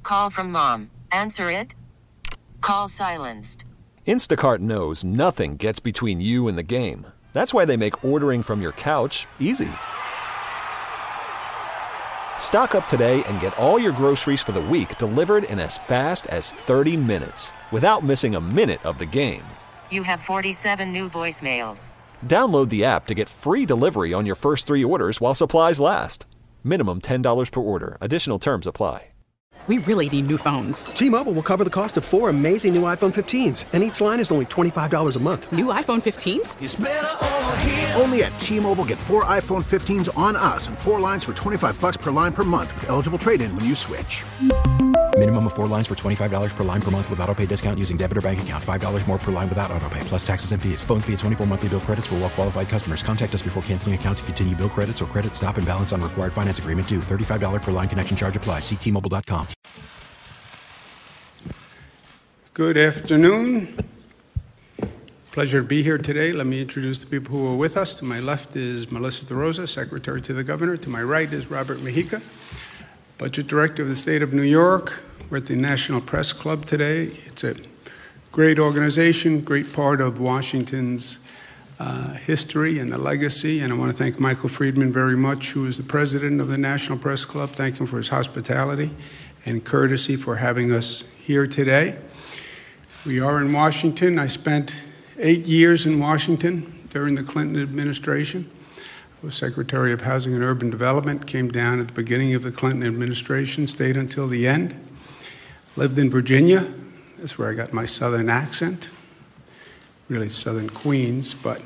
Call from mom. Answer it. Call silenced. Instacart knows nothing gets between you and the game. That's why they make ordering from your couch easy. Stock up today and get all your groceries for the week delivered in as fast as 30 minutes without missing a minute of the game. You have 47 new voicemails. Download the app to get free delivery on your first 3 orders while supplies last. Minimum $10 per order. Additional terms apply. We really need new phones. T-Mobile will cover the cost of 4 amazing new iPhone 15s, and each line is only $25 a month. New iPhone 15s? It's better over here. Only at T-Mobile, get 4 iPhone 15s on us and 4 lines for $25 per line per month with eligible trade-in when you switch. Minimum of 4 lines for $25 per line per month with autopay discount using debit or bank account. $5 more per line without autopay, plus taxes and fees. Phone fee at 24 monthly bill credits for well-qualified customers. Contact us before canceling account to continue bill credits or credit stop and balance on required finance agreement due. $35 per line connection charge applies. See T-Mobile.com. Good afternoon. Pleasure to be here today. Let me introduce the people who are with us. To my left is Melissa DeRosa, Secretary to the Governor. To my right is Robert Mujica, Budget Director of the State of New York. We're at the National Press Club today. It's a great organization, great part of Washington's history and the legacy. And I want to thank Michael Friedman very much, who is the president of the National Press Club. Thank him for his hospitality and courtesy for having us here today. We are in Washington. I spent 8 years in Washington during the Clinton administration. I was Secretary of Housing and Urban Development, came down at the beginning of the Clinton administration, stayed until the end. Lived in Virginia. That's where I got my southern accent. Really southern Queens, but.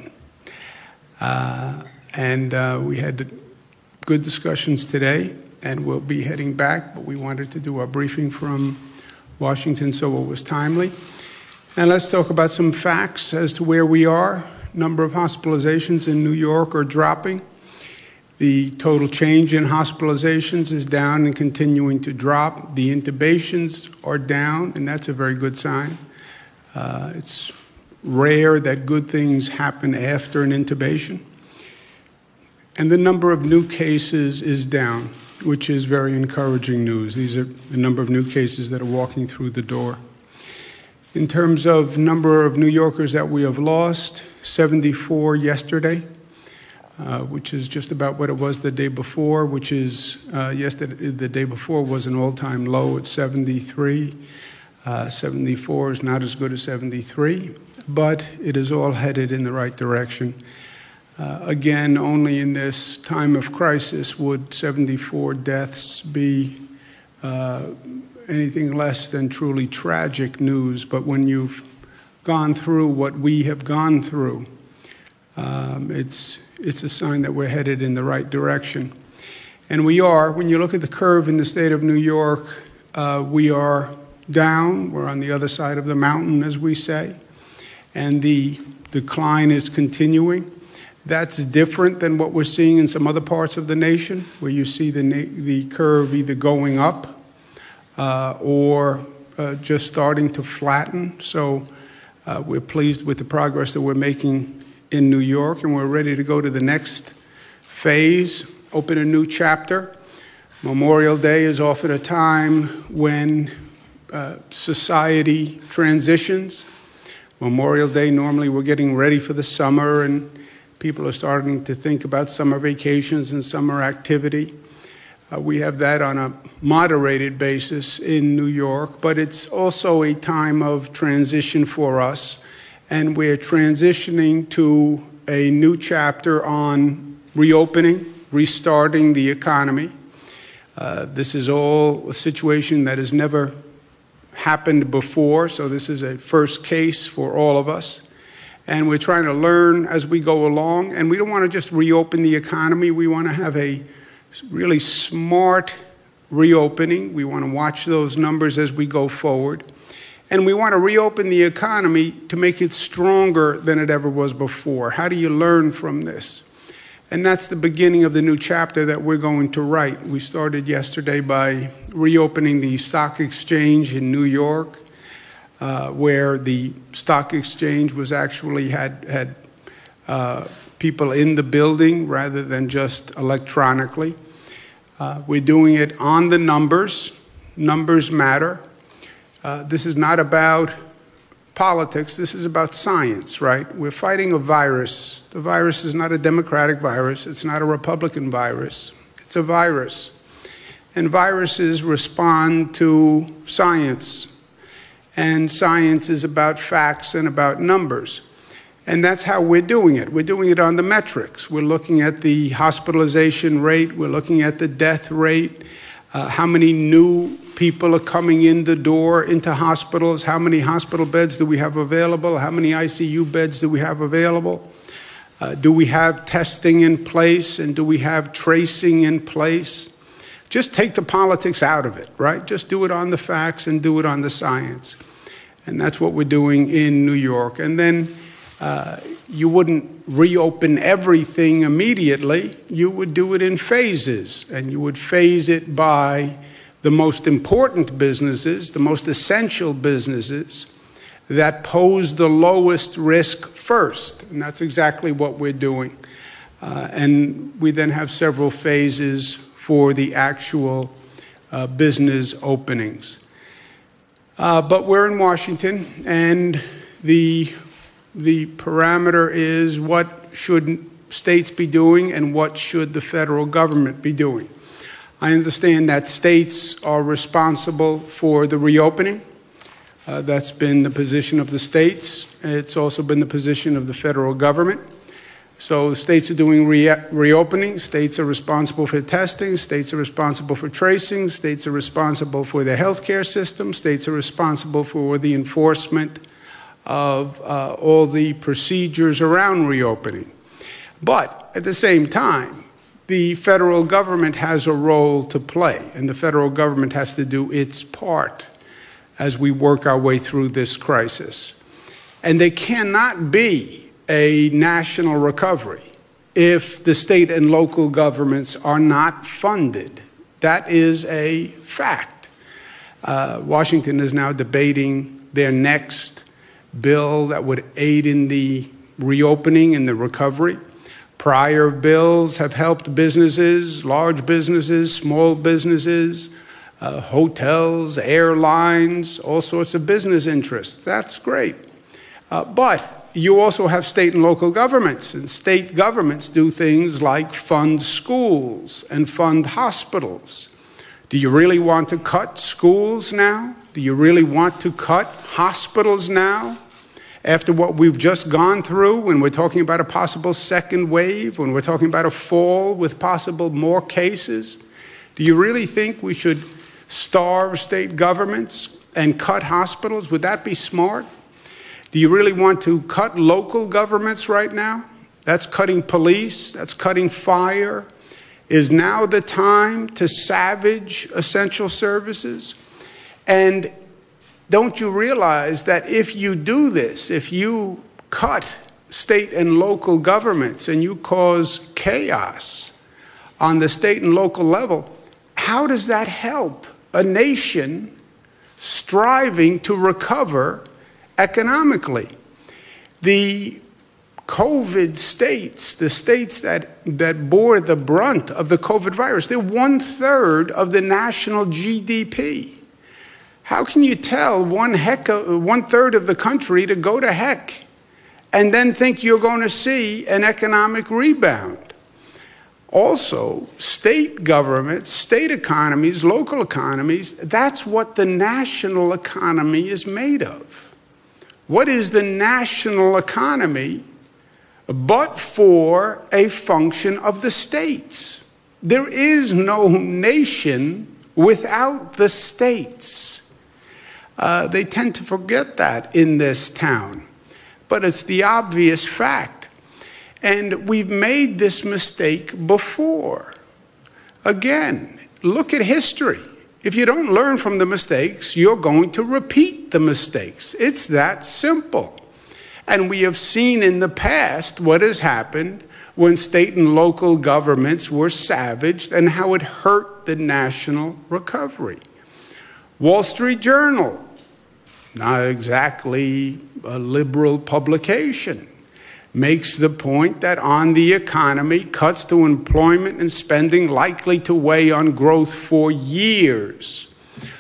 We had good discussions today, and we'll be heading back, but we wanted to do our briefing from Washington, so it was timely. And let's talk about some facts as to where we are. Number of hospitalizations in New York are dropping. The total change in hospitalizations is down and continuing to drop. The intubations are down, and that's a very good sign. It's rare that good things happen after an intubation. And the number of new cases is down, which is very encouraging news. These are the number of new cases that are walking through the door. In terms of number of New Yorkers that we have lost, 74 yesterday, which is just about what it was the day before, which is yesterday, the day before was an all-time low at 73. 74 is not as good as 73, but it is all headed in the right direction. Again, only in this time of crisis would 74 deaths be anything less than truly tragic news. But when you've gone through what we have gone through, it's a sign that we're headed in the right direction. And we are. When you look at the curve in the state of New York, we are down. We're on the other side of the mountain, as we say. And the decline is continuing. That's different than what we're seeing in some other parts of the nation, where you see the curve either going up or just starting to flatten. So we're pleased with the progress that we're making in New York, and we're ready to go to the next phase, open a new chapter. Memorial Day is often a time when society transitions. Memorial Day, normally we're getting ready for the summer, and people are starting to think about summer vacations and summer activity. We have that on a moderated basis in New York, but it's also a time of transition for us, and we're transitioning to a new chapter on reopening, restarting the economy. This is all a situation that has never happened before, so this is a first case for all of us. And we're trying to learn as we go along, and we don't want to just reopen the economy. We want to have a really smart reopening. We want to watch those numbers as we go forward. And we want to reopen the economy to make it stronger than it ever was before. How do you learn from this? And that's the beginning of the new chapter that we're going to write. We started yesterday by reopening the stock exchange in New York, where the stock exchange was actually had people in the building rather than just electronically. We're doing it on the numbers. numbers matter. This is not about politics. This is about science, right? We're fighting a virus. The virus is not a Democratic virus. It's not a Republican virus. It's a virus. And viruses respond to science. And science is about facts and about numbers. And that's how we're doing it. We're doing it on the metrics. We're looking at the hospitalization rate. We're looking at the death rate. How many new people are coming in the door into hospitals? How many hospital beds do we have available? How many ICU beds do we have available? Do we have testing in place? And do we have tracing in place? Just take the politics out of it, right? Just do it on the facts and do it on the science. And that's what we're doing in New York. And then you wouldn't reopen everything immediately. You would do it in phases, and you would phase it by the most important businesses, the most essential businesses that pose the lowest risk first. And that's exactly what we're doing. And we then have several phases for the actual business openings. But we're in Washington, and the parameter is what should states be doing and what should the federal government be doing. I understand that states are responsible for the reopening. That's been the position of the states. It's also been the position of the federal government. So states are doing reopening. States are responsible for testing. States are responsible for tracing. States are responsible for the healthcare system. States are responsible for the enforcement of all the procedures around reopening. But at the same time, the federal government has a role to play, and the federal government has to do its part as we work our way through this crisis. And there cannot be a national recovery if the state and local governments are not funded. That is a fact. Washington is now debating their next bill that would aid in the reopening and the recovery. Prior bills have helped businesses, large businesses, small businesses, hotels, airlines, all sorts of business interests. That's great. But you also have state and local governments, and state governments do things like fund schools and fund hospitals. Do you really want to cut schools now? Do you really want to cut hospitals now? After what we've just gone through, when we're talking about a possible second wave, when we're talking about a fall with possible more cases, do you really think we should starve state governments and cut hospitals? Would that be smart? Do you really want to cut local governments right now? That's cutting police, that's cutting fire. Is now the time to savage essential services? And don't you realize that if you do this, if you cut state and local governments and you cause chaos on the state and local level, how does that help a nation striving to recover economically? The COVID states, the states that bore the brunt of the COVID virus, they're 1/3 of the national GDP. How can you tell 1/3 of the country to go to heck and then think you're going to see an economic rebound? Also, state governments, state economies, local economies, that's what the national economy is made of. What is the national economy but for a function of the states? There is no nation without the states. They tend to forget that in this town, but it's the obvious fact. And we've made this mistake before. Again, look at history. If you don't learn from the mistakes, you're going to repeat the mistakes. It's that simple. And we have seen in the past what has happened when state and local governments were savaged and how it hurt the national recovery. Wall Street Journal, not exactly a liberal publication, makes the point that on the economy, cuts to employment and spending likely to weigh on growth for years.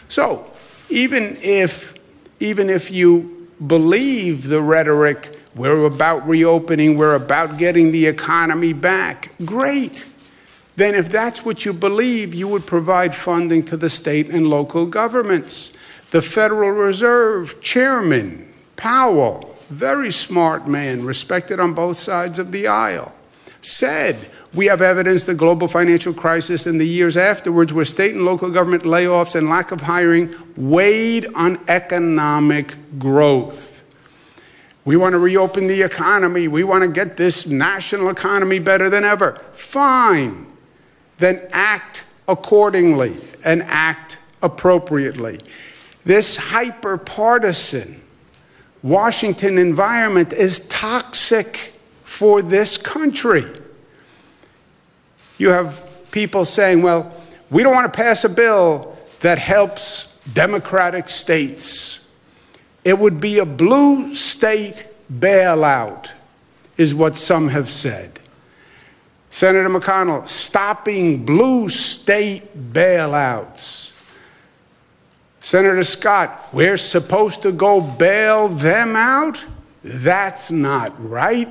So even if you believe the rhetoric, we're about reopening, we're about getting the economy back, great. Then if that's what you believe, you would provide funding to the state and local governments. The Federal Reserve Chairman, Powell, very smart man, respected on both sides of the aisle, said, we have evidence the global financial crisis and the years afterwards where state and local government layoffs and lack of hiring weighed on economic growth. We want to reopen the economy. We want to get this national economy better than ever. Fine. Then act accordingly and act appropriately. This hyper-partisan Washington environment is toxic for this country. You have people saying, well, we don't want to pass a bill that helps Democratic states. It would be a blue state bailout, is what some have said. Senator McConnell, stopping blue state bailouts. Senator Scott, we're supposed to go bail them out? That's not right.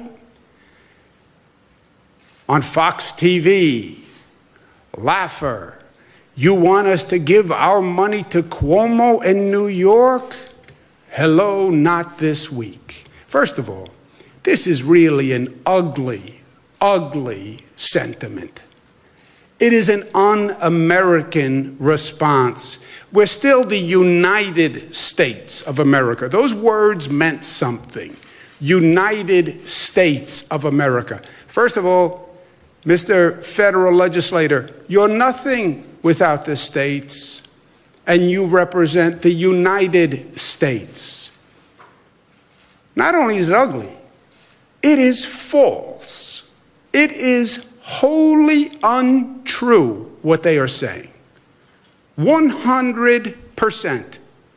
On Fox TV, Laffer, you want us to give our money to Cuomo in New York? Hello, not this week. First of all, this is really an ugly, ugly sentiment. It is an un-American response. We're still the United States of America. Those words meant something. United States of America. First of all, Mr. Federal Legislator, you're nothing without the states, and you represent the United States. Not only is it ugly, it is false. It is wholly untrue what they are saying. 100%.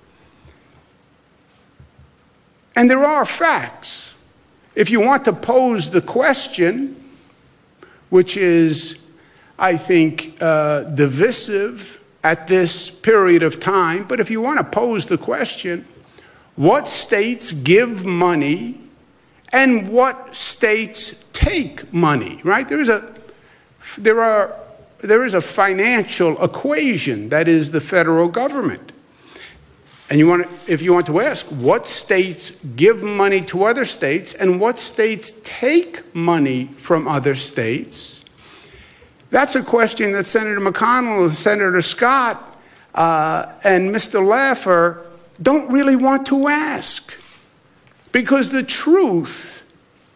And there are facts. If you want to pose the question, which is, I think, divisive at this period of time, but if you want to pose the question, what states give money and what states take money, right? There is a financial equation that is the federal government. And if you want to ask, what states give money to other states and what states take money from other states, that's a question that Senator McConnell, Senator Scott, and Mr. Laffer don't really want to ask. Because the truth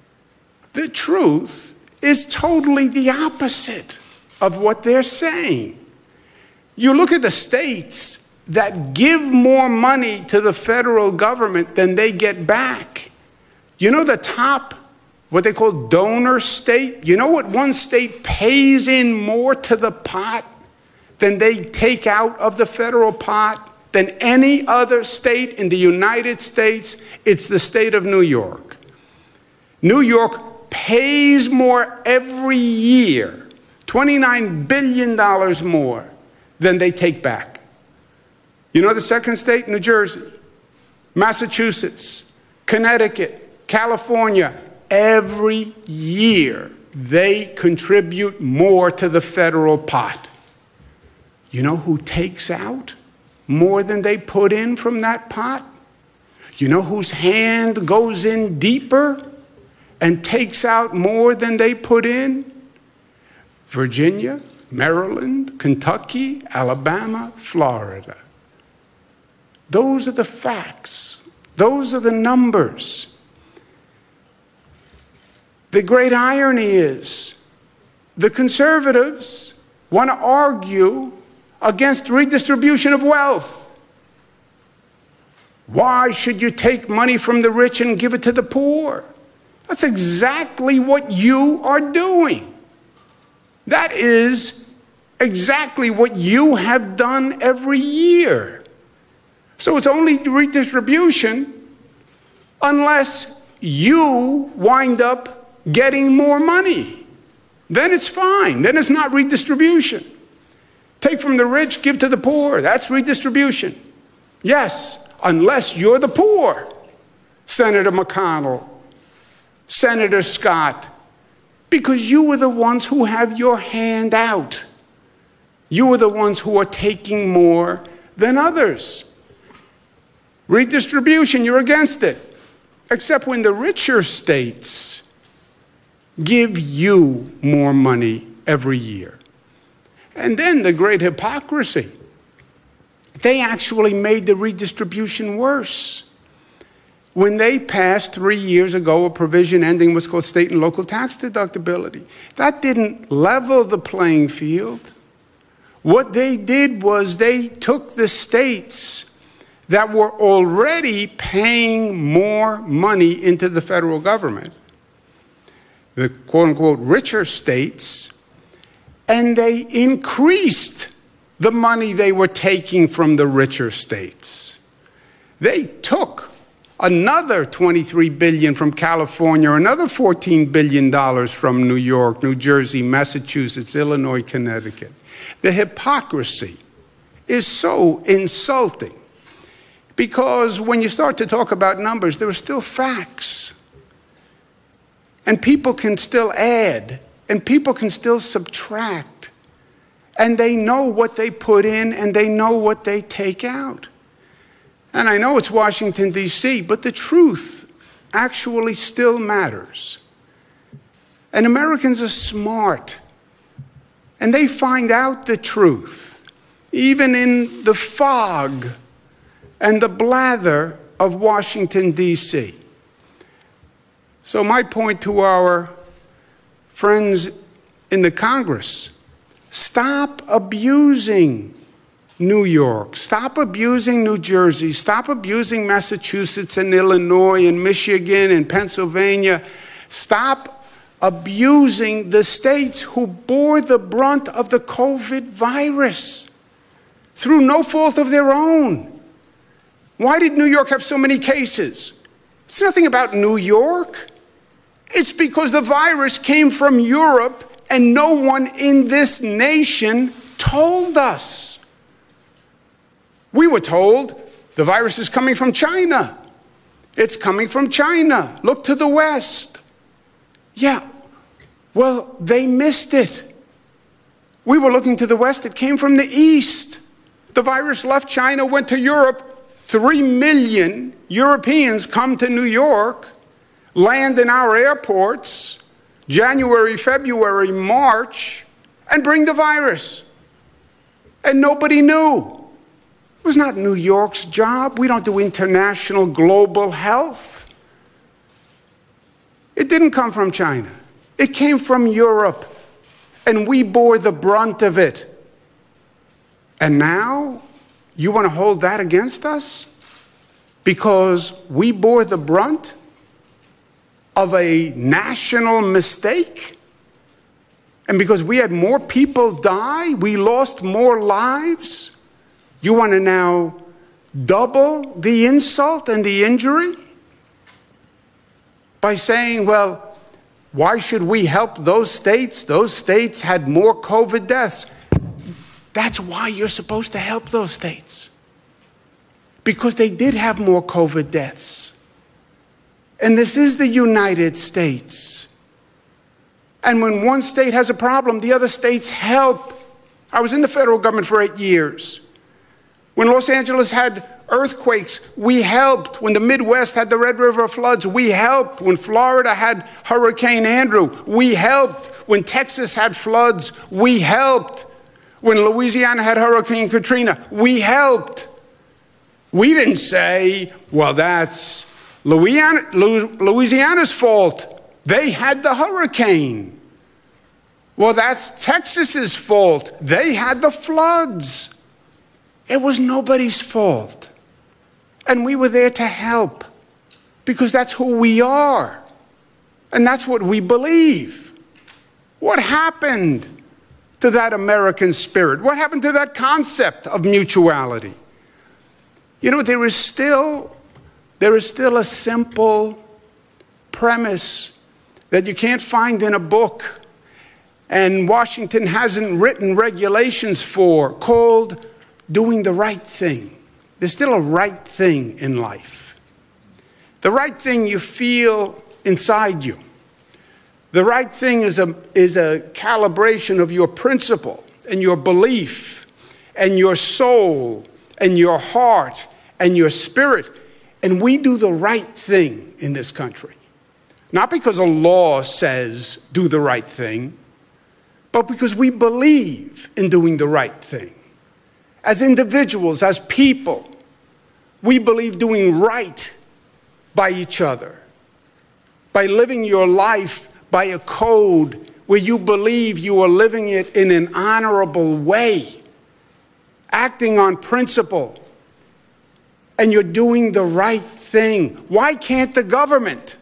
is totally the opposite of what they're saying. You look at the states that give more money to the federal government than they get back. You know the top, what they call donor state? You know what one state pays in more to the pot than they take out of the federal pot than any other state in the United States? It's the state of New York. New York pays more every year, $29 billion more than they take back. You know the second state? New Jersey, Massachusetts, Connecticut, California. Every year they contribute more to the federal pot. You know who takes out more than they put in from that pot? You know whose hand goes in deeper and takes out more than they put in? Virginia, Maryland, Kentucky, Alabama, Florida. Those are the facts. Those are the numbers. The great irony is the conservatives want to argue against redistribution of wealth. Why should you take money from the rich and give it to the poor? That's exactly what you are doing. That is exactly what you have done every year. So it's only redistribution unless you wind up getting more money. Then it's fine. Then it's not redistribution. Take from the rich, give to the poor. That's redistribution. Yes, unless you're the poor. Senator McConnell, Senator Scott, because you were the ones who have your hand out. You are the ones who are taking more than others. Redistribution, you're against it. Except when the richer states give you more money every year. And then the great hypocrisy. They actually made the redistribution worse. When they passed 3 years ago a provision ending what's called state and local tax deductibility, that didn't level the playing field. What they did was they took the states that were already paying more money into the federal government, the quote-unquote richer states, and they increased the money they were taking from the richer states. They took another $23 billion from California, another $14 billion from New York, New Jersey, Massachusetts, Illinois, Connecticut. The hypocrisy is so insulting because when you start to talk about numbers, there are still facts. And people can still add, and people can still subtract. And they know what they put in, and they know what they take out. And I know it's Washington, D.C., but the truth actually still matters. And Americans are smart. And they find out the truth, even in the fog and the blather of Washington, D.C. So my point to our friends in the Congress, stop abusing New York, stop abusing New Jersey, stop abusing Massachusetts and Illinois and Michigan and Pennsylvania. Stop abusing the states who bore the brunt of the COVID virus through no fault of their own. Why did New York have so many cases? It's nothing about New York. It's because the virus came from Europe and no one in this nation told us. We were told the virus is coming from China. It's coming from China. Look to the West. Yeah, well, they missed it. We were looking to the West. It came from the East. The virus left China, went to Europe. 3 million Europeans come to New York, land in our airports, January, February, March, and bring the virus. And nobody knew. It was not New York's job. We don't do international global health. It didn't come from China. It came from Europe. And we bore the brunt of it. And now you want to hold that against us? Because we bore the brunt of a national mistake? And because we had more people die, we lost more lives? You want to now double the insult and the injury? By saying, well, why should we help those states? Those states had more COVID deaths. That's why you're supposed to help those states. Because they did have more COVID deaths. And this is the United States. And when one state has a problem, the other states help. I was in the federal government for 8 years. When Los Angeles had earthquakes, we helped. When the Midwest had the Red River floods, we helped. When Florida had Hurricane Andrew, we helped. When Texas had floods, we helped. When Louisiana had Hurricane Katrina, we helped. We didn't say, well, that's Louisiana's fault. They had the hurricane. Well, that's Texas's fault. They had the floods. It was nobody's fault. And we were there to help because that's who we are. And that's what we believe. What happened to that American spirit? What happened to that concept of mutuality? You know, there is still a simple premise that you can't find in a book. and Washington hasn't written regulations for, called doing the right thing. There's still a right thing in life. The right thing you feel inside you. The right thing is a calibration of your principle and your belief and your soul and your heart and your spirit. And we do the right thing in this country. Not because a law says do the right thing, but because we believe in doing the right thing. As individuals, as people, we believe doing right by each other, by living your life by a code where you believe you are living it in an honorable way, acting on principle, and you're doing the right thing. Why can't the government?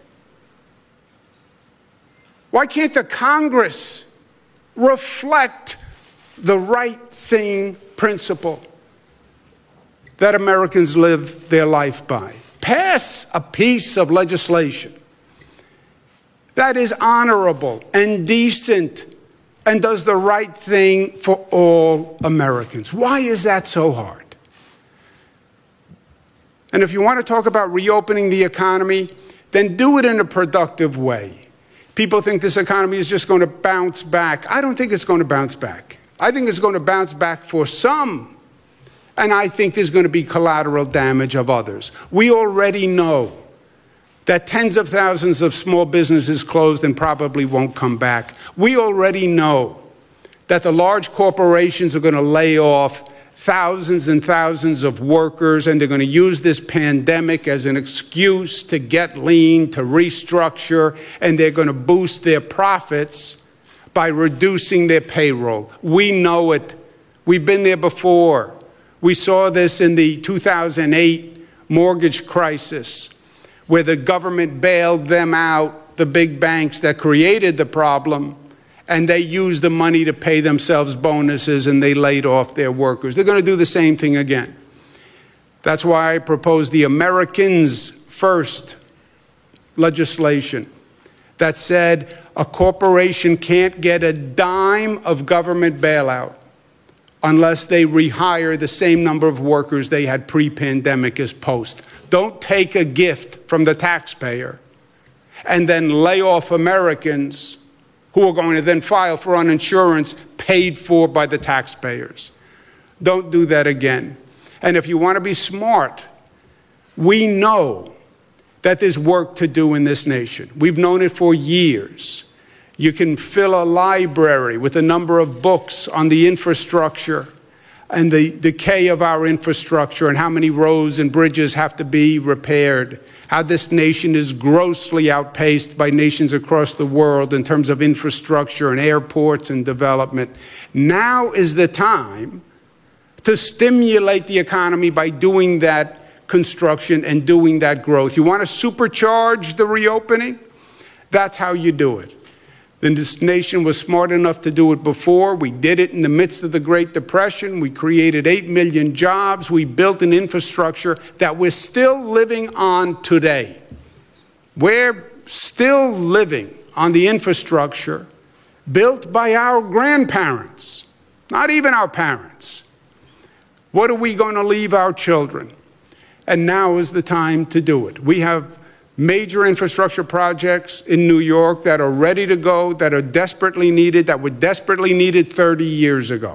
Why can't the Congress reflect the right thing principle that Americans live their life by? Pass a piece of legislation that is honorable and decent and does the right thing for all Americans. Why is that so hard? And if you want to talk about reopening the economy, then do it in a productive way. People think this economy is just going to bounce back. I don't think it's going to bounce back. I think it's going to bounce back for some, and I think there's going to be collateral damage of others. We already know that tens of thousands of small businesses closed and probably won't come back. We already know that the large corporations are going to lay off thousands and thousands of workers, and they're going to use this pandemic as an excuse to get lean, to restructure, and they're going to boost their profits by reducing their payroll. We know it. We've been there before. We saw this in the 2008 mortgage crisis, where the government bailed them out, the big banks that created the problem, and they used the money to pay themselves bonuses, and they laid off their workers. They're going to do the same thing again. That's why I proposed the Americans First legislation that said a corporation can't get a dime of government bailout unless they rehire the same number of workers they had pre-pandemic as post. Don't take a gift from the taxpayer and then lay off Americans who are going to then file for uninsurance paid for by the taxpayers. Don't do that again. And if you want to be smart, we know that there's work to do in this nation. We've known it for years. You can fill a library with a number of books on the infrastructure and the decay of our infrastructure and how many roads and bridges have to be repaired, how this nation is grossly outpaced by nations across the world in terms of infrastructure and airports and development. Now is the time to stimulate the economy by doing that construction and doing that growth. You want to supercharge the reopening? That's how you do it. Then this nation was smart enough to do it before. We did it in the midst of the Great Depression. We created 8 million jobs. We built an infrastructure that we're still living on today. We're still living on the infrastructure built by our grandparents, not even our parents. What are we going to leave our children? And now is the time to do it. We have major infrastructure projects in New York that are ready to go, that are desperately needed, that were desperately needed 30 years ago.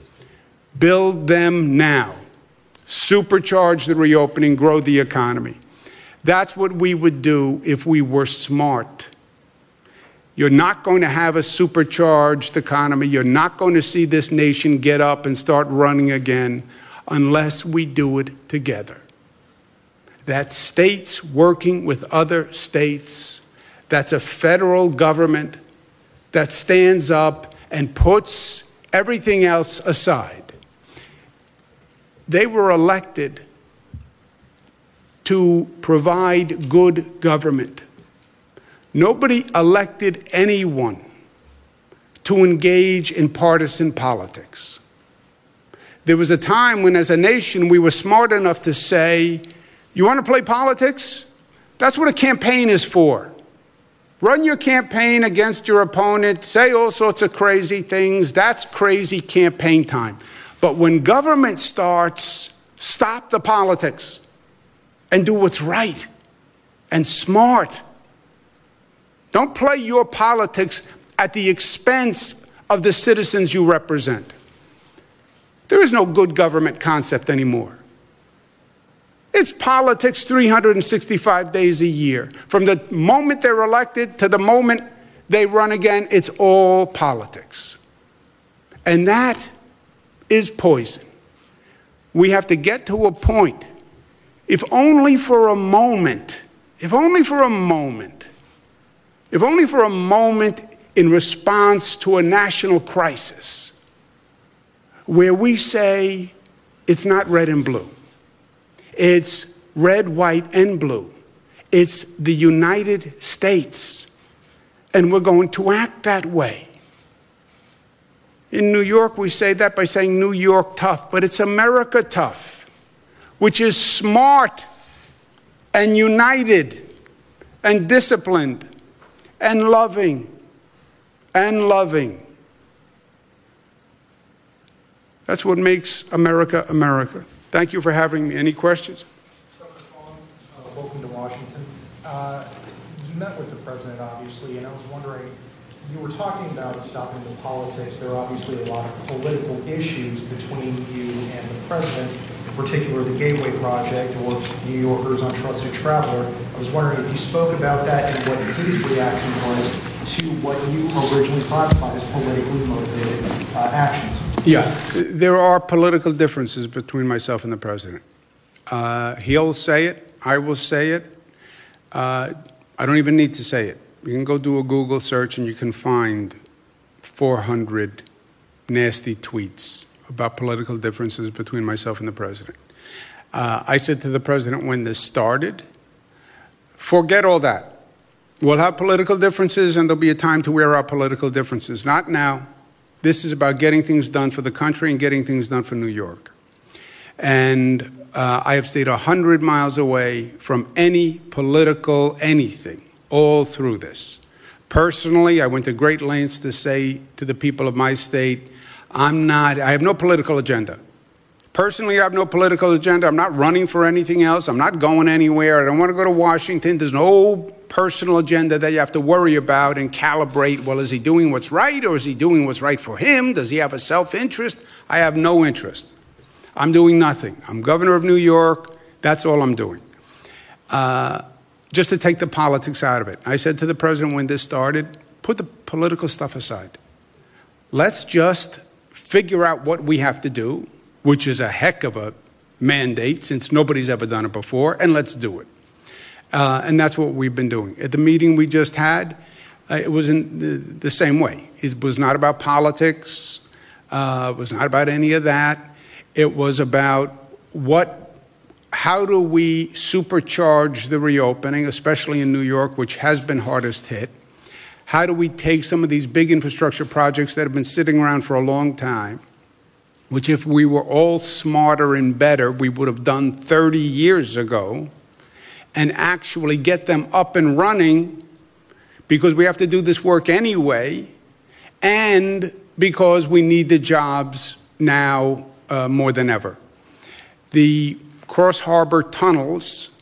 Build them now. Supercharge the reopening, grow the economy. That's what we would do if we were smart. You're not going to have a supercharged economy. You're not going to see this nation get up and start running again unless we do it together. That's states working with other states. That's a federal government that stands up and puts everything else aside. They were elected to provide good government. Nobody elected anyone to engage in partisan politics. There was a time when, as a nation, we were smart enough to say, you want to play politics? That's what a campaign is for. Run your campaign against your opponent, say all sorts of crazy things. That's crazy campaign time. But when government starts, stop the politics and do what's right and smart. Don't play your politics at the expense of the citizens you represent. There is no good government concept anymore. It's politics 365 days a year. From the moment they're elected to the moment they run again, it's all politics. And that is poison. We have to get to a point, if only for a moment, in response to a national crisis, where we say it's not red and blue. It's red, white, and blue. It's the United States. And we're going to act that way. In New York, we say that by saying New York tough, but it's America tough, which is smart and united and disciplined and loving and loving. That's what makes America America. Thank you for having me. Any questions? Dr. Fong, welcome to Washington. You met with the president, obviously, and I was wondering, you were talking about stopping the politics. There are obviously a lot of political issues between you and the president, in particular the Gateway Project or New Yorkers Untrusted Traveler. I was wondering if you spoke about that and what his reaction was to what you originally classified as politically motivated actions. Yeah, there are political differences between myself and the president. He'll say it. I will say it. I don't even need to say it. You can go do a Google search and you can find 400 nasty tweets about political differences between myself and the president. I said to the president when this started, forget all that. We'll have political differences and there'll be a time to wear our political differences. Not now. This is about getting things done for the country and getting things done for New York. And I have stayed 100 miles away from any political anything all through this. Personally, I went to great lengths to say to the people of my state, I have no political agenda. Personally, I have no political agenda. I'm not running for anything else. I'm not going anywhere. I don't want to go to Washington. There's no personal agenda that you have to worry about and calibrate. Well, is he doing what's right or is he doing what's right for him? Does he have a self-interest? I have no interest. I'm doing nothing. I'm governor of New York. That's all I'm doing. Just to take the politics out of it. I said to the president when this started, put the political stuff aside. Let's just figure out what we have to do, which is a heck of a mandate since nobody's ever done it before, and let's do it. And that's what we've been doing. At the meeting we just had, it was in the same way. It was not about politics. It was not about any of that. It was about how do we supercharge the reopening, especially in New York, which has been hardest hit. How do we take some of these big infrastructure projects that have been sitting around for a long time, which if we were all smarter and better, we would have done 30 years ago, and actually get them up and running, because we have to do this work anyway, and because we need the jobs now more than ever. The Cross Harbor tunnels,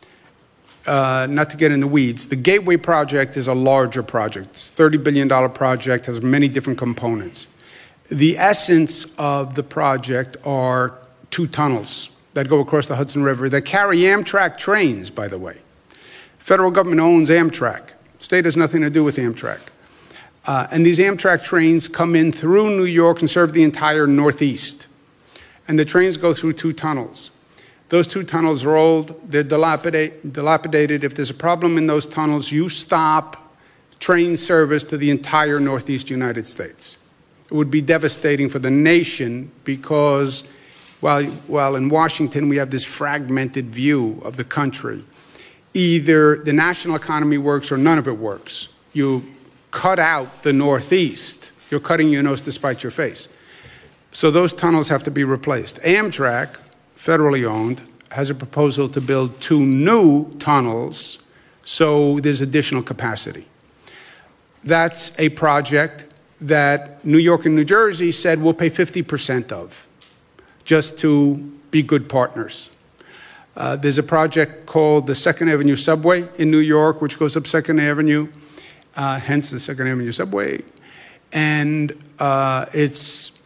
not to get in the weeds, the Gateway Project is a larger project. It's a $30 billion project, has many different components. The essence of the project are 2 tunnels that go across the Hudson River that carry Amtrak trains, by the way. Federal government owns Amtrak. State has nothing to do with Amtrak. And these Amtrak trains come in through New York and serve the entire Northeast. And the trains go through 2 tunnels. Those 2 tunnels are old, they're dilapidated. If there's a problem in those tunnels, you stop train service to the entire Northeast United States. It would be devastating for the nation because while in Washington we have this fragmented view of the country, either the national economy works or none of it works. You cut out the Northeast, you're cutting your nose to spite your face. So those tunnels have to be replaced. Amtrak, federally owned, has a proposal to build 2 new tunnels, so there's additional capacity. that's a project that New York and New Jersey said we'll pay 50% of, just to be good partners. There's a project called the 2nd Avenue Subway in New York, which goes up 2nd Avenue, hence the 2nd Avenue Subway. And it's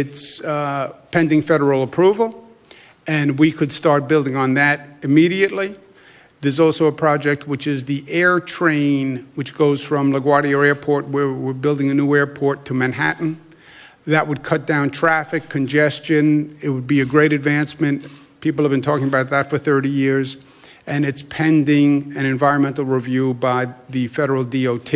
pending federal approval, and we could start building on that immediately. There's also a project which is the air train, which goes from LaGuardia Airport, where we're building a new airport, to Manhattan. That would cut down traffic, congestion. It would be a great advancement. People have been talking about that for 30 years. And it's pending an environmental review by the federal DOT.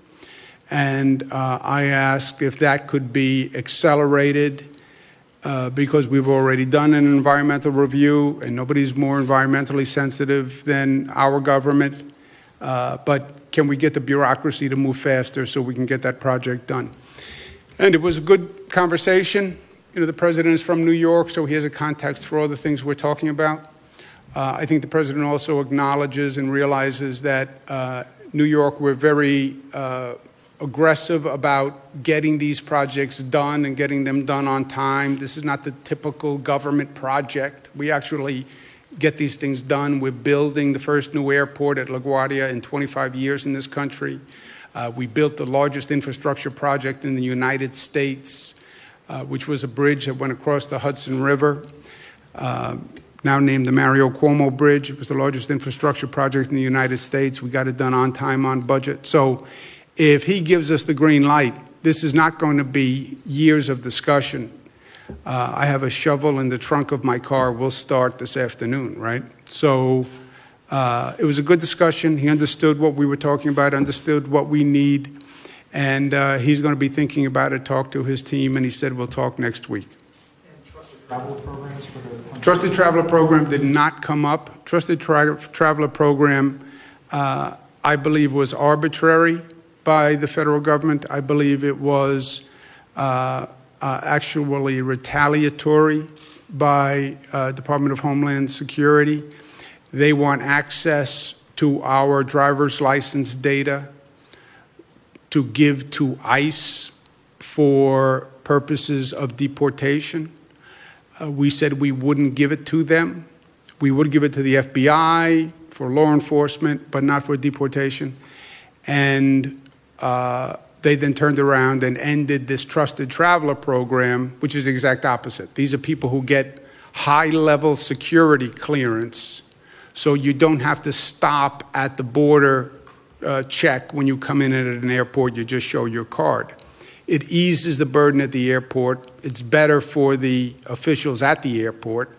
And I asked if that could be accelerated because we've already done an environmental review, and nobody's more environmentally sensitive than our government. But can we get the bureaucracy to move faster so we can get that project done? And it was a good conversation. You know, the president is from New York, so he has a context for all the things we're talking about. I think the president also acknowledges and realizes that New York, we're very aggressive about getting these projects done and getting them done on time. This is not the typical government project. We actually get these things done. We're building the first new airport at LaGuardia in 25 years in this country. We built the largest infrastructure project in the United States, which was a bridge that went across the Hudson River, now named the Mario Cuomo Bridge. It was the largest infrastructure project in the United States. We got it done on time, on budget. So if he gives us the green light, this is not going to be years of discussion. I have a shovel in the trunk of my car. We'll start this afternoon, right? So it was a good discussion. He understood what we were talking about, understood what we need, and he's going to be thinking about it, talk to his team, and he said we'll talk next week. And trusted traveler programs for the Trusted Traveler Program did not come up. Trusted Traveler Program, I believe, was arbitrary by the federal government. I believe it was actually retaliatory by Department of Homeland Security. They want access to our driver's license data to give to ICE for purposes of deportation. We said we wouldn't give it to them. We would give it to the FBI for law enforcement, but not for deportation. And they then turned around and ended this Trusted Traveler Program, which is the exact opposite. These are people who get high-level security clearance, so you don't have to stop at the border check when you come in at an airport. You just show your card. It eases the burden at the airport. It's better for the officials at the airport.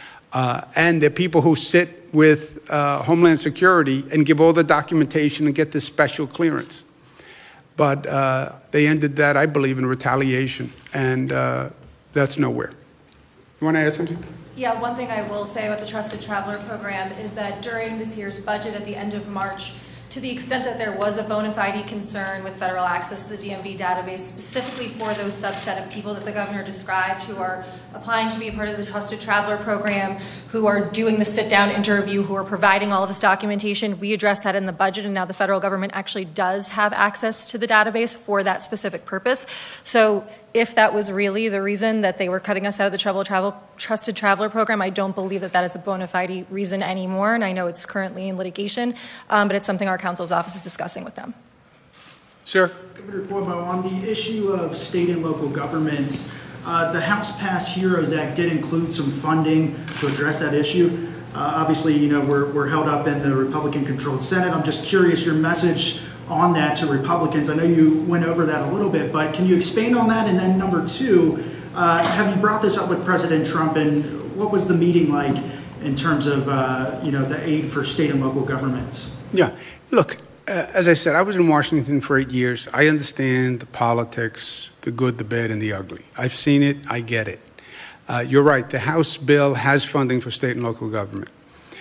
And the people who sit with Homeland Security and give all the documentation and get this special clearance. But they ended that, I believe, in retaliation, and that's nowhere. You want to add something? Yeah, one thing I will say about the Trusted Traveler Program is that during this year's budget at the end of March, to the extent that there was a bona fide concern with federal access to the DMV database, specifically for those subset of people that the governor described who are applying to be a part of the Trusted Traveler Program, who are doing the sit-down interview, who are providing all of this documentation, we addressed that in the budget, and now the federal government actually does have access to the database for that specific purpose. So if that was really the reason that they were cutting us out of the Trusted Traveler Program, I don't believe that that is a bona fide reason anymore, and I know it's currently in litigation, but it's something our counsel's office is discussing with them. Sir? Governor Cuomo, on the issue of state and local governments, the House-passed HEROES Act did include some funding to address that issue. Obviously, you know, we're held up in the Republican-controlled Senate. I'm just curious your message on that to Republicans. I know you went over that a little bit, but can you expand on that? And then number two, have you brought this up with President Trump, and what was the meeting like in terms of, you know, the aid for state and local governments? Yeah. Look, as I said, I was in Washington for 8 years. I understand the politics, the good, the bad, and the ugly. I've seen it. I get it. You're right. The House bill has funding for state and local government.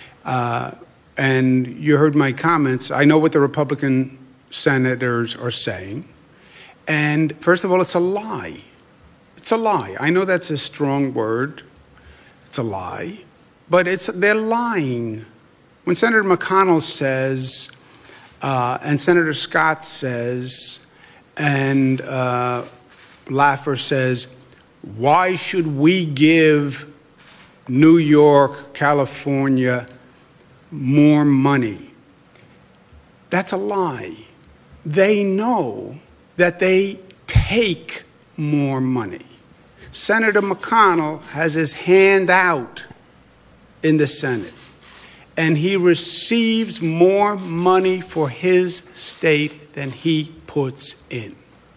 And you heard my comments. I know what the Republican senators are saying. And first of all, it's a lie. It's a lie. I know that's a strong word. It's a lie. But they're lying. When Senator McConnell says And Senator Scott says, and Laffer says, why should we give New York, California more money? That's a lie. They know that they take more money. Senator McConnell has his hand out in the Senate, and he receives more money for his state than he puts in.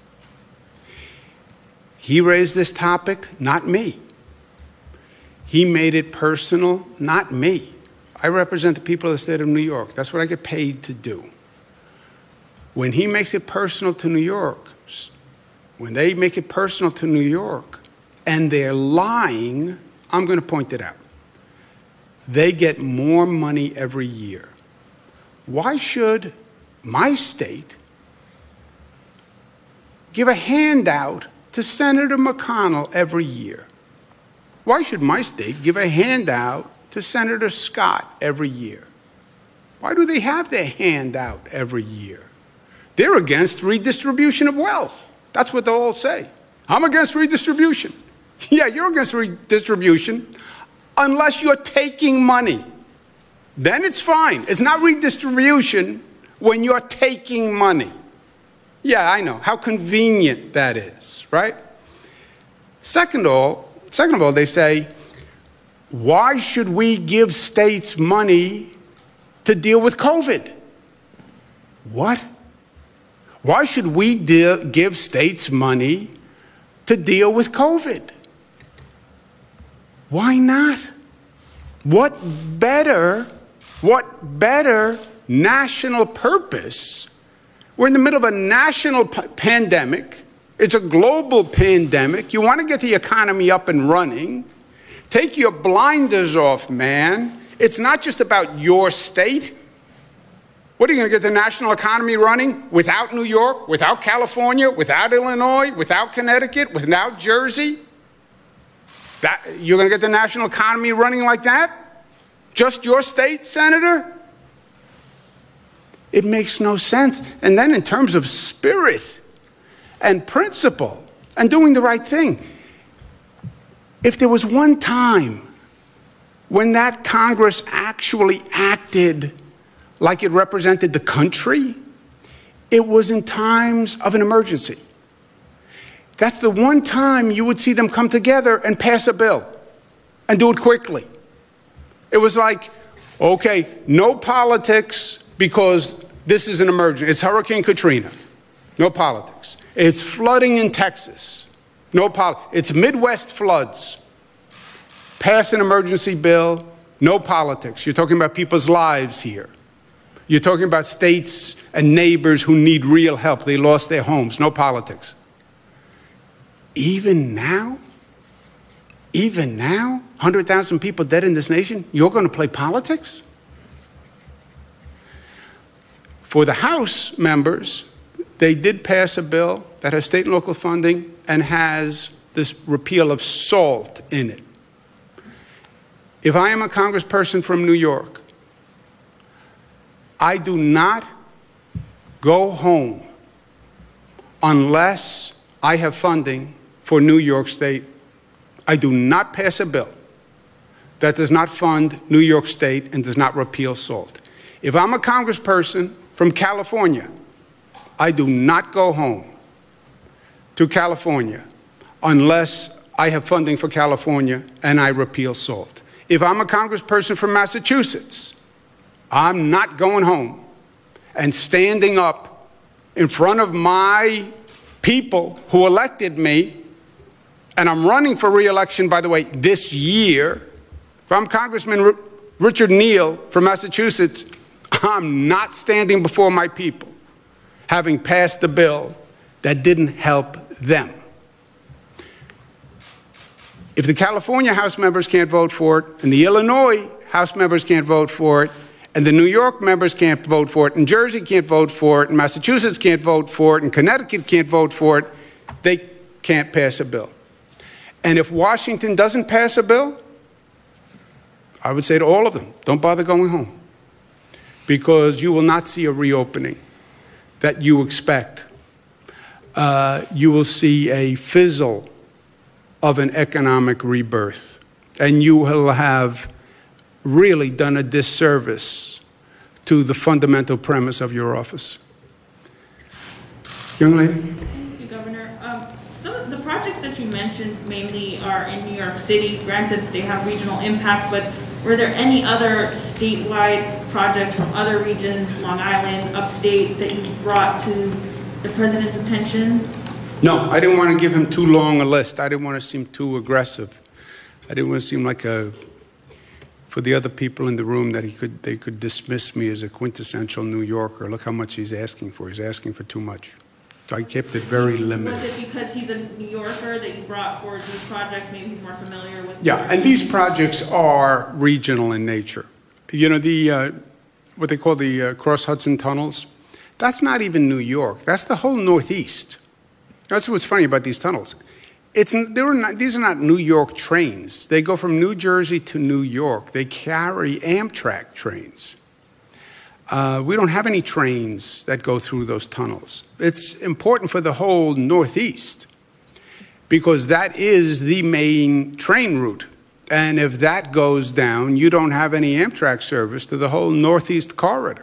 He raised this topic, not me. He made it personal, not me. I represent the people of the state of New York. That's what I get paid to do. When he makes it personal to New York, when they make it personal to New York, and they're lying, I'm going to point it out. They get more money every year. Why should my state give a handout to Senator McConnell every year? Why should my state give a handout to Senator Scott every year? Why do they have their handout every year? They're against redistribution of wealth. That's what they'll all say. I'm against redistribution. Yeah, you're against redistribution unless you're taking money. Then it's fine. It's not redistribution when you're taking money. Yeah, I know. How convenient that is, right? Second of all, they say, why should we give states money to deal with COVID? What? Why should we give states money to deal with COVID? Why not? What better national purpose? We're in the middle of a national pandemic. It's a global pandemic. You want to get the economy up and running. Take your blinders off, man. It's not just about your state. What, are you going to get the national economy running without New York, without California, without Illinois, without Connecticut, without Jersey? You're going to get the national economy running like that? Just your state, Senator? It makes no sense. And then in terms of spirit and principle and doing the right thing, if there was one time when that Congress actually acted like it represented the country, it was in times of an emergency. That's the one time you would see them come together and pass a bill and do it quickly. It was like, okay, no politics because this is an emergency. It's Hurricane Katrina. No politics. It's flooding in Texas. No politics. It's Midwest floods. Pass an emergency bill. No politics. You're talking about people's lives here. You're talking about states and neighbors who need real help. They lost their homes. No politics. Even now, 100,000 people dead in this nation, you're going to play politics? For the House members, they did pass a bill that has state and local funding and has this repeal of SALT in it. If I am a congressperson from New York, I do not go home unless I have funding for New York State. I do not pass a bill that does not fund New York State and does not repeal SALT. If I'm a congressperson from California, I do not go home to California unless I have funding for California and I repeal SALT. If I'm a congressperson from Massachusetts, I'm not going home and standing up in front of my people who elected me, and I'm running for re-election, by the way, this year. If I'm Congressman Richard Neal from Massachusetts, I'm not standing before my people having passed a bill that didn't help them. If the California House members can't vote for it, and the Illinois House members can't vote for it, and the New York members can't vote for it, and Jersey can't vote for it, and Massachusetts can't vote for it, and Connecticut can't vote for it, they can't pass a bill. And if Washington doesn't pass a bill, I would say to all of them, don't bother going home. because you will not see a reopening that you expect. You will see a fizzle of an economic rebirth, and you will have really done a disservice to the fundamental premise of your office. Young lady? Thank you, Governor. Some of the projects that you mentioned mainly are in New York City. Granted, they have regional impact, but were there any other statewide projects from other regions, Long Island, upstate, that you brought to the president's attention? No, I didn't want to give him too long a list. I didn't want to seem too aggressive. I didn't want to seem like for the other people in the room that they could dismiss me as a quintessential New Yorker. Look how much he's asking for. He's asking for too much. So I kept it very limited. Was it because he's a New Yorker that you brought forward these projects? Maybe he's more familiar with. Yeah, and these projects are regional in nature. You know, what they call the Cross Hudson tunnels, that's not even New York. That's the whole Northeast. That's what's funny about these tunnels. These are not New York trains. They go from New Jersey to New York. They carry Amtrak trains. We don't have any trains that go through those tunnels. It's important for the whole Northeast because that is the main train route. And if that goes down, you don't have any Amtrak service to the whole Northeast corridor.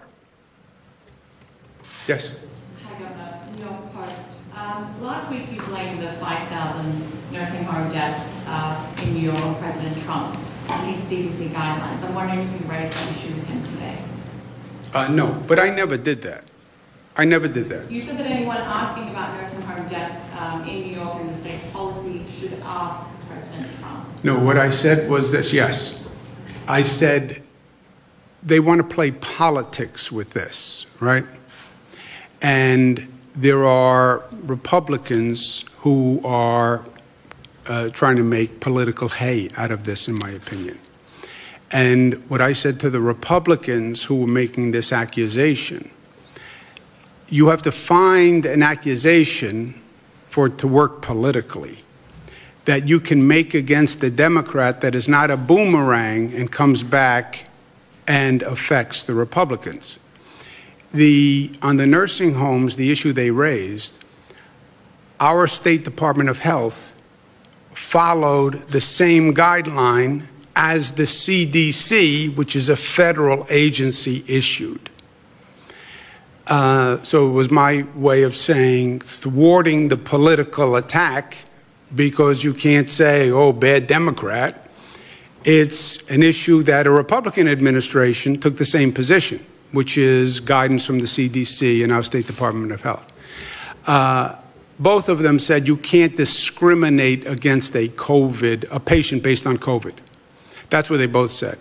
Yes? Hi, Governor. New York Post. Last week you blamed the 5,000 nursing home deaths in New York on President Trump and his CDC guidelines. I'm wondering if you raised that issue with him today. No, but I never did that. I never did that. You said that anyone asking about nursing home deaths in New York and the state's policy should ask President Trump. No, what I said was this, yes. I said they want to play politics with this, right? And there are Republicans who are trying to make political hay out of this, in my opinion. And what I said to the Republicans who were making this accusation, you have to find an accusation for it to work politically that you can make against a Democrat that is not a boomerang and comes back and affects the Republicans. On the nursing homes, the issue they raised, our State Department of Health followed the same guideline as the CDC, which is a federal agency, issued. So it was my way of saying thwarting the political attack because you can't say, oh, bad Democrat. It's an issue that a Republican administration took the same position, which is guidance from the CDC and our State Department of Health. Both of them said you can't discriminate against a patient based on COVID. That's what they both said.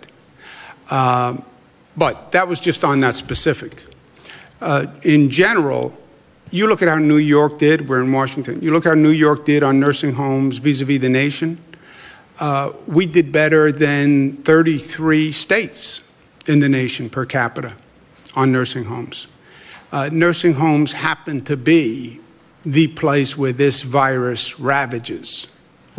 But that was just on that specific. In general, you look at how New York did, we're in Washington, you look how New York did on nursing homes vis-a-vis the nation. We did better than 33 states in the nation per capita on nursing homes. Nursing homes happen to be the place where this virus ravages.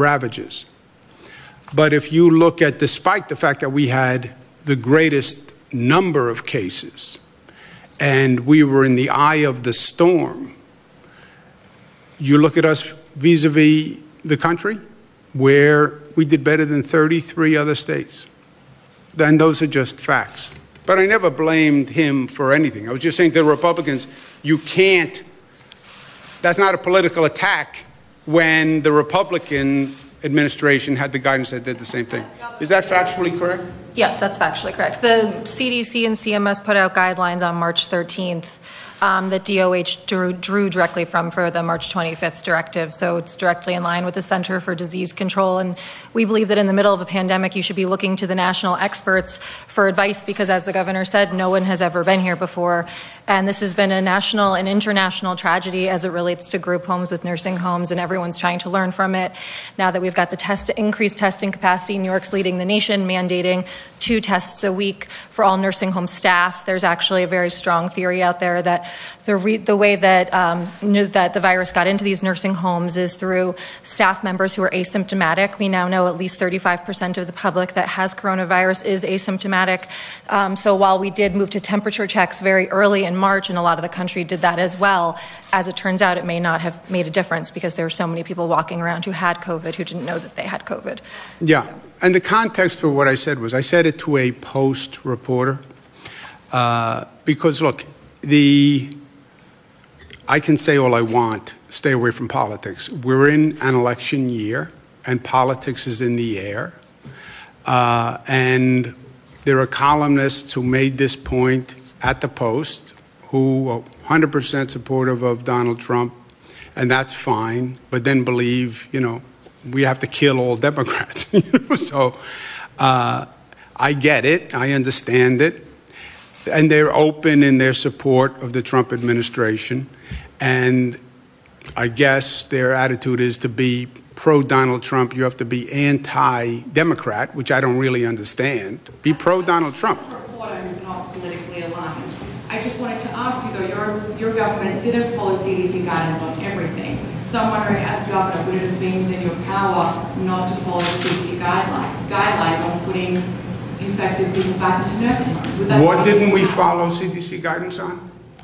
But if you look at, despite the fact that we had the greatest number of cases and we were in the eye of the storm, you look at us vis-a-vis the country where we did better than 33 other states. Then those are just facts. But I never blamed him for anything. I was just saying to the Republicans, you can't, that's not a political attack when the Republican administration had the guidance that did the same thing. Is that factually correct? Yes, that's factually correct. The CDC and CMS put out guidelines on March 13th that DOH drew directly from for the March 25th directive. So it's directly in line with the Center for Disease Control. And we believe that in the middle of a pandemic, you should be looking to the national experts for advice because, as the governor said, no one has ever been here before. And this has been a national and international tragedy as it relates to group homes with nursing homes, and everyone's trying to learn from it. Now that we've got the increased testing capacity, New York's leading the nation, mandating 2 tests a week for all nursing home staff. There's actually a very strong theory out there that the way that that the virus got into these nursing homes is through staff members who are asymptomatic. We now know at least 35% of the public that has coronavirus is asymptomatic. So while we did move to temperature checks very early in March, and a lot of the country did that as well, as it turns out, it may not have made a difference because there were so many people walking around who had COVID who didn't know that they had COVID. Yeah. And the context for what I said was I said it to a Post reporter because, look, I can say all I want, stay away from politics. We're in an election year, and politics is in the air. And there are columnists who made this point at the Post who are 100% supportive of Donald Trump, and that's fine, but then believe, we have to kill all Democrats. So I get it. I understand it. And they're open in their support of the Trump administration. And I guess their attitude is to be pro-Donald Trump. You have to be anti-Democrat, which I don't really understand. Be pro-Donald Trump. Reporter who's not politically aligned. I just wanted to ask you, though, your government didn't follow CDC guidance on everything. So I'm wondering, as governor, would it have been within your power not to follow CDC guidelines on putting infected people back into nursing homes? What didn't we follow CDC guidance on?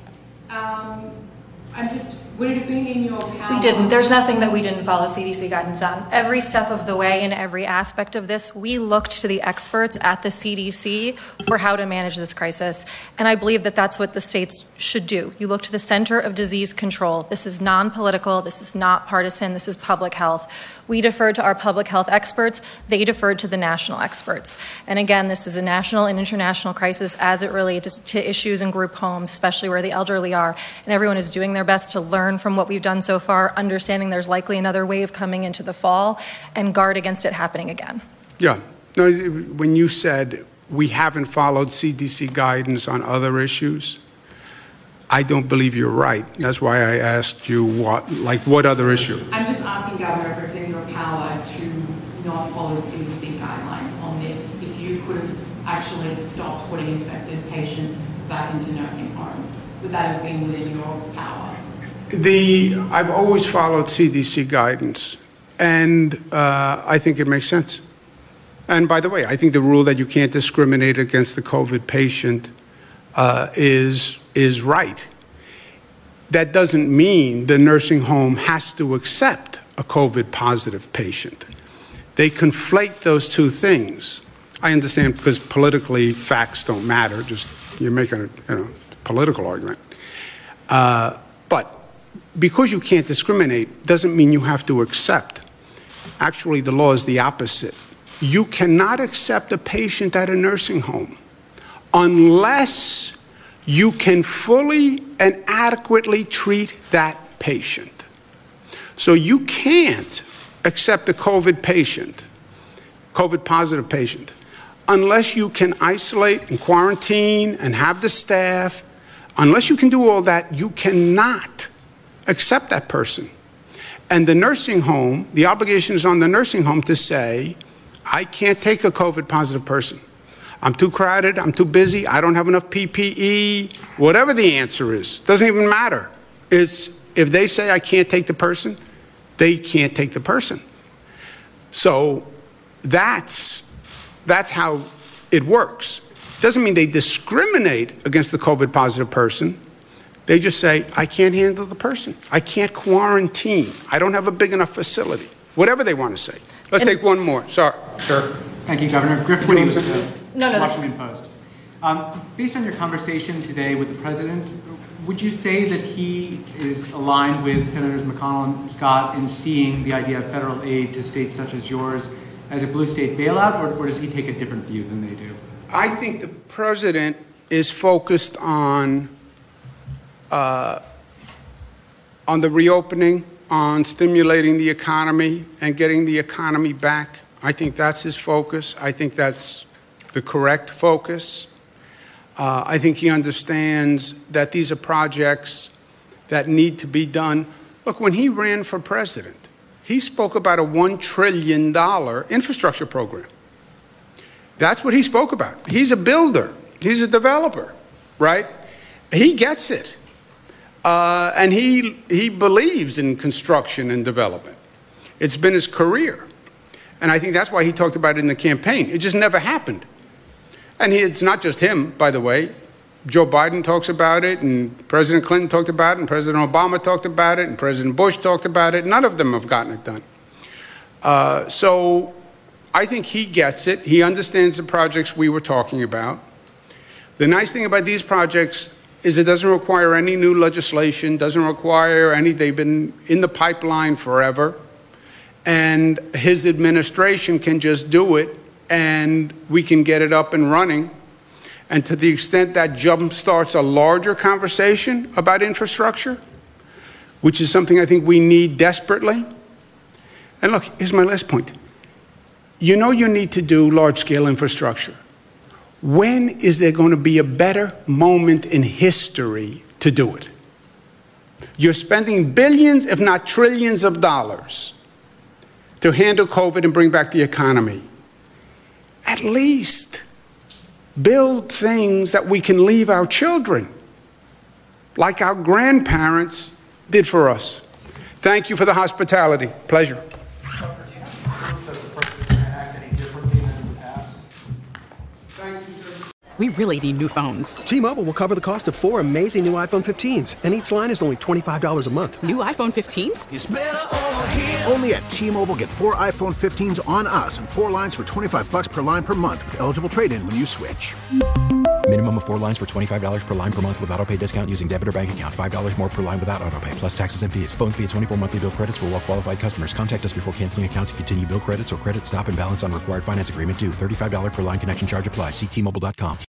Would it have been in your power? We didn't. There's nothing that we didn't follow CDC guidance on. Every step of the way in every aspect of this, we looked to the experts at the CDC for how to manage this crisis. And I believe that that's what the states should do. You look to the Center of Disease Control. This is non-political. This is not partisan. This is public health. We deferred to our public health experts. They deferred to the national experts. And again, this is a national and international crisis as it relates to issues in group homes, especially where the elderly are. And everyone is doing their best to learn from what we've done so far, understanding there's likely another wave coming into the fall, and guard against it happening again. Yeah. No, when you said we haven't followed CDC guidance on other issues, I don't believe you're right. That's why I asked you what other issue? I'm just asking, Governor, if it's in your power to not follow the CDC guidelines on this, if you could have actually stopped putting infected patients back into nursing homes, would that have been within your power? I've always followed CDC guidance, and I think it makes sense. And by the way, I think the rule that you can't discriminate against the COVID patient is right. That doesn't mean the nursing home has to accept a COVID positive patient. They conflate those two things. I understand because politically facts don't matter, just you're making a political argument. But because you can't discriminate doesn't mean you have to accept. Actually, the law is the opposite. You cannot accept a patient at a nursing home unless you can fully and adequately treat that patient. So you can't accept a COVID patient, COVID positive patient, unless you can isolate and quarantine and have the staff. Unless you can do all that, you cannot accept that person. And the nursing home, the obligation is on the nursing home to say, I can't take a COVID positive person. I'm too crowded, I'm too busy, I don't have enough PPE, whatever the answer is, doesn't even matter. It's, if they say I can't take the person, they can't take the person. So that's how it works. Doesn't mean they discriminate against the COVID positive person. They just say, I can't handle the person. I can't quarantine. I don't have a big enough facility. Whatever they want to say. Let's take one more. Sorry. Sure. Thank you, Governor. Griff Whitty with the No. Washington Post. Based on your conversation today with the President, would you say that he is aligned with Senators McConnell and Scott in seeing the idea of federal aid to states such as yours as a blue state bailout, or does he take a different view than they do? I think the President is focused on the reopening, on stimulating the economy and getting the economy back. I think that's his focus. I think that's the correct focus. I think he understands that these are projects that need to be done. Look, when he ran for president, he spoke about a $1 trillion infrastructure program. That's what he spoke about. He's a builder. He's a developer, right? He gets it. And he believes in construction and development. It's been his career. And I think that's why he talked about it in the campaign. It just never happened. And it's not just him, by the way. Joe Biden talks about it, and President Clinton talked about it, and President Obama talked about it, and President Bush talked about it. None of them have gotten it done. So I think he gets it. He understands the projects we were talking about. The nice thing about these projects is it doesn't require any new legislation, doesn't require any, they've been in the pipeline forever. And his administration can just do it, and we can get it up and running. And to the extent that jumpstarts a larger conversation about infrastructure, which is something I think we need desperately. And look, here's my last point. You know you need to do large-scale infrastructure. When is there going to be a better moment in history to do it? You're spending billions, if not trillions of dollars to handle COVID and bring back the economy. At least build things that we can leave our children, like our grandparents did for us. Thank you for the hospitality. Pleasure. We really need new phones. T-Mobile will cover the cost of 4 amazing new iPhone 15s, and each line is only $25 a month. New iPhone 15s? It's better over here. Only at T-Mobile, get 4 iPhone 15s on us and 4 lines for $25 per line per month with eligible trade-in when you switch. Minimum of 4 lines for $25 per line per month with autopay discount using debit or bank account. $5 more per line without autopay, plus taxes and fees. Phone fee at 24 monthly bill credits for well-qualified customers. Contact us before canceling account to continue bill credits or credit stop and balance on required finance agreement due. $35 per line connection charge applies. See T-Mobile.com.